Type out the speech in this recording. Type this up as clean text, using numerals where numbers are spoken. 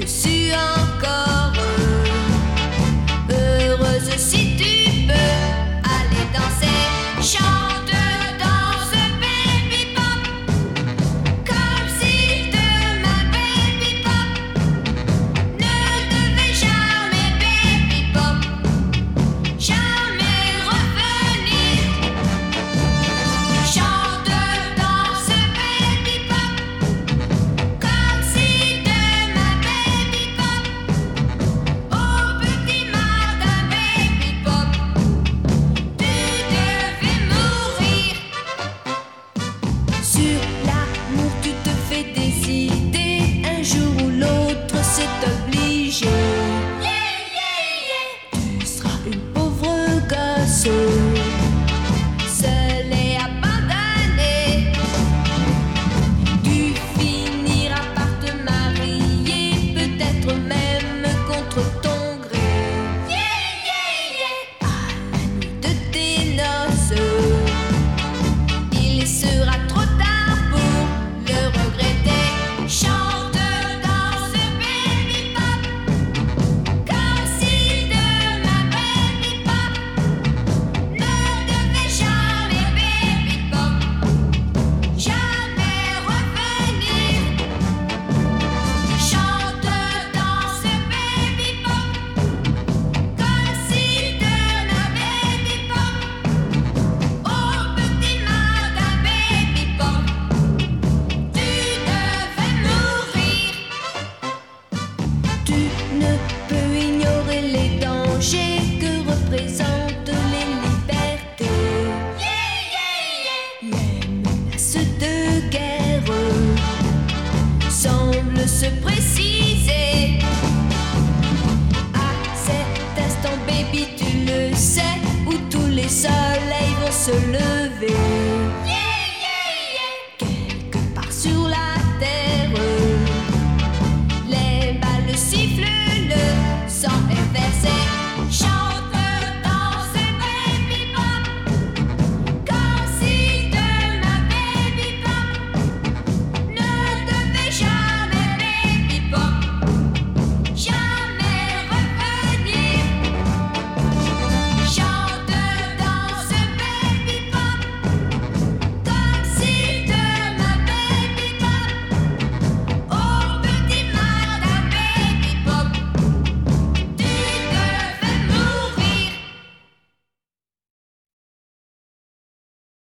suis encore heureuse si tu peux aller danser. Chante, danse, baby pop, comme si demain, baby pop, ne devait jamais, baby pop, jamais revenir. Chante, danse, baby pop, comme si demain, baby pop, au petit matin, baby pop, tu devais mourir. Sur l'amour tu te fais des idées, un jour ou l'autre c'est obligé. Tu seras une pauvre gosse, seule et abandonnée. Tu finiras par te marier, peut-être même contre ton gré. À la nuit de tes noces, il sera trop tard pour le regretter. Chante, danse, baby pop, comme si demain, baby pop, ne devait jamais, baby pop, jamais revenir. Chante, danse, baby pop, comme si demain, baby pop, au petit matin, baby pop, tu devais mourir. Tu ne peux ignorer les dangers que représentent les libertés. Les menaces de guerre semblent se préciser. À cet instant, baby, tu le sais, où tous les soleils vont se lever.